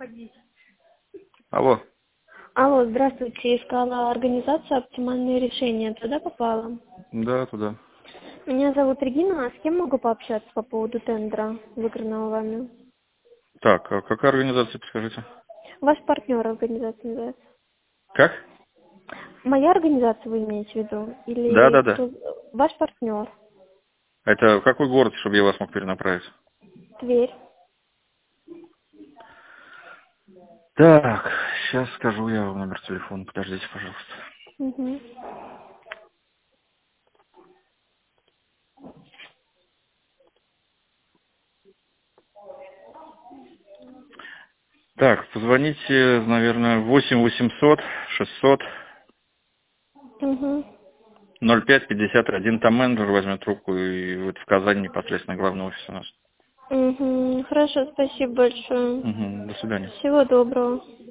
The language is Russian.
Алло. Алло, здравствуйте. Искала организацию «Оптимальные решения». Туда попала? Да, туда. Меня зовут Регина. А с кем могу пообщаться по поводу тендера, выигранного вами? Так, а какая организация, подскажите? Ваш партнер организация называется. Как? Моя организация вы имеете в виду? Или Да. кто? Ваш партнер. Это какой город, чтобы я вас мог перенаправить? Тверь. Так, сейчас скажу я вам номер телефона. Подождите, пожалуйста. Угу. Так, позвоните, наверное, 8 800 600 Угу. 0551. Там менеджер возьмет трубку, и вот в Казани непосредственно главный офис у нас. Угу. Хорошо, спасибо большое. Угу, до свидания. Всего доброго.